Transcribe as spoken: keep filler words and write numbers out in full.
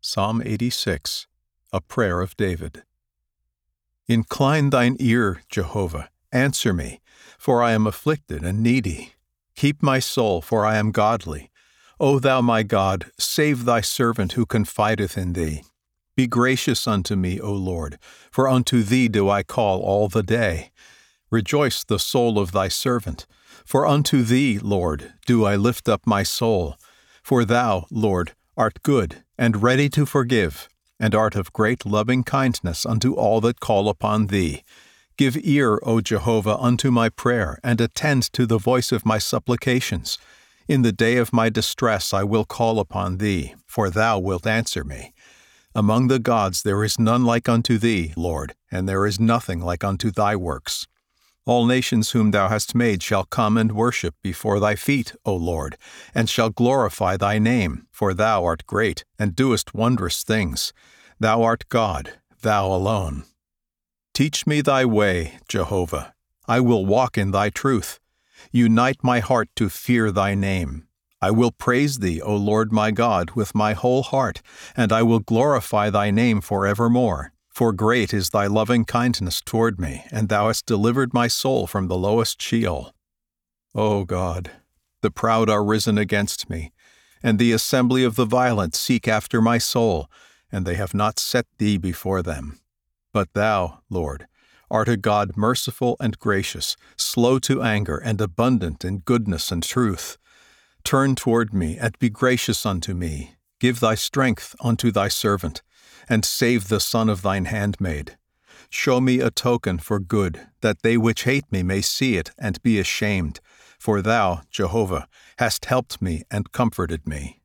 Psalm eighty-six, a prayer of David. Incline thine ear, Jehovah, answer me, for I am afflicted and needy. Keep my soul, for I am godly. O thou my God, save thy servant who confideth in thee. Be gracious unto me, O Lord, for unto thee do I call all the day. Rejoice the soul of thy servant, for unto thee, Lord, do I lift up my soul. For thou, Lord, art good and ready to forgive, and art of great loving kindness unto all that call upon thee. Give ear, O Jehovah, unto my prayer, and attend to the voice of my supplications. In the day of my distress I will call upon thee, for thou wilt answer me. Among the gods there is none like unto thee, Lord, and there is nothing like unto thy works. All nations whom thou hast made shall come and worship before thy feet, O Lord, and shall glorify thy name, for thou art great, and doest wondrous things. Thou art God, thou alone. Teach me thy way, Jehovah. I will walk in thy truth. Unite my heart to fear thy name. I will praise thee, O Lord my God, with my whole heart, and I will glorify thy name forevermore. For great is thy loving kindness toward me, and thou hast delivered my soul from the lowest Sheol. O God, the proud are risen against me, and the assembly of the violent seek after my soul, and they have not set thee before them. But thou, Lord, art a God merciful and gracious, slow to anger, and abundant in goodness and truth. Turn toward me, and be gracious unto me. Give thy strength unto thy servant, and save the son of thine handmaid. Show me a token for good, that they which hate me may see it and be ashamed. For thou, Jehovah, hast helped me and comforted me.